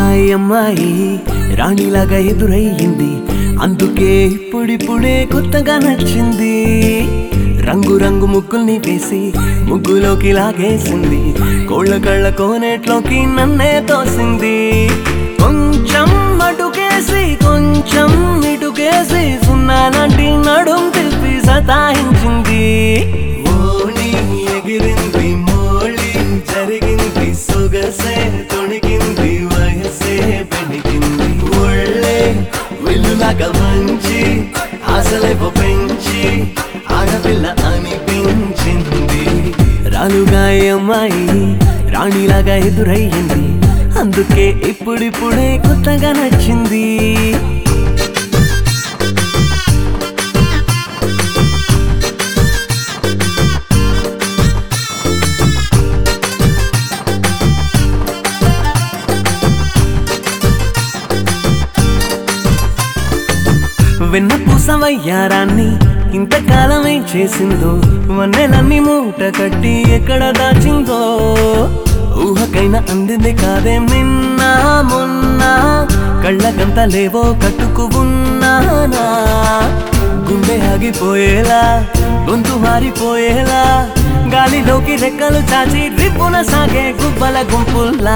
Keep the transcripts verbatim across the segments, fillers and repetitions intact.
రాలుగా ఈ అమ్మాయి రాణిలాగా ఎదురయ్యింది, అందుకే ఇప్పుడిప్పుడే కొత్తగా నచ్చింది. రంగు రంగు ముగ్గుల్ని వేసి ముగ్గులోకి లాగేసింది, కోళ్ళ కళ్ళ కోనేట్లోకి నన్నే తోసింది. కొంచెం అటుకేసి కొంచెం ఇటుకేసి సున్నాలాంటి నడుం తిప్పి సతాయించింది. ఓణి ఎగిరింది మోళి జరిగింది, సొగసే తొణికింది, వయసే పెణికింది. ఒళ్ళే విల్లులాగా మంచి ఆశలేవో పెంచి ఆడపిల్ల అనిపించింది. రాలుగా ఈ అమ్మాయి రాణిలాగా ఎదురయ్యింది, అందుకే ఇప్పుడిప్పుడే కొత్తగా నచ్చింది. వెన్న పూస వయ్యారాన్ని ఇంతకాలం ఏం చేసిందో, వన్నెలన్నీ మూట కట్టి ఎక్కడ దాచిందో. ఊహకైనా అందింది కాదేం నిన్న మొన్న, కళ్ళకంత లేవో కట్టుకు ఉన్నానా. గుండె ఆగిపోయేలా గొంతు మారిపోయేలా, గాలిలోకి రెక్కలు చాచి రిప్పున సాగే గుబ్బల గుంపుల్లా.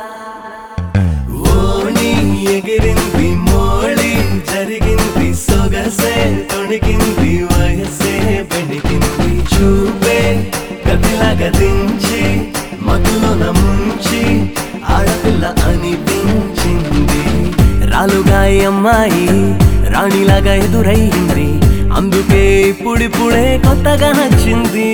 ఓణి ఎగిరింది మోళి జరిగింది, సొగసే తొణికింది, వయసే పెణికింది. చూపే గదిలాగా దించి మధులోన ముంచి ఆడపిల్ల అనిపించింది. రాలుగా ఈ అమ్మాయి రాణిలాగా ఎదురయ్యింది, అందుకే ఇప్పుడిప్పుడే కొత్తగా నచ్చింది.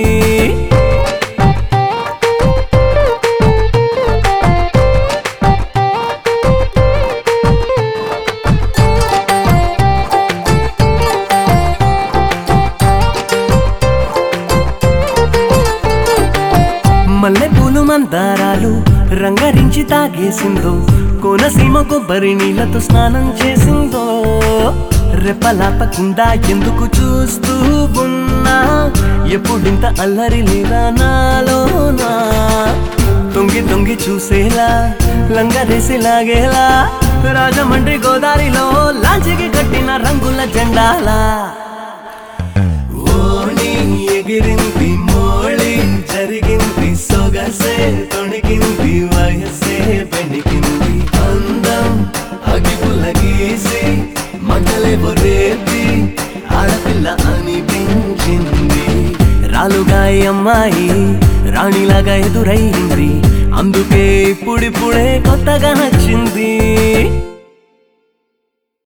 మల్లె పూలు మందారాలు రంగరించి తాగేసిందో, కోనసీమ కొబ్బరి నీళ్లతో స్నానం చేసిందో. రెప్పలాపకుండా ఎందుకు చూస్తూ ఉన్నా, ఎప్పుడింత అల్లరి లేదా నాలోనా. తొంగి తొంగి చూసేలా లంగరేసి లాగేలా, రాజమండ్రి గోదావరిలో లాంచికి కట్టిన రంగుల జెండాలా. ఓణి ఎగిరింది మోళి జరిగింది, సొగసే తొణికింది, వయసే పెణికింది. అందం అగిపుల గీసి మంటలేవో రేపి ఆడపిల్ల అనిపించింది. రాలుగా ఈ అమ్మాయి రాణిలాగా ఎదురయ్యింది, అందుకే ఇప్పుడిప్పుడే కొత్తగా నచ్చింది.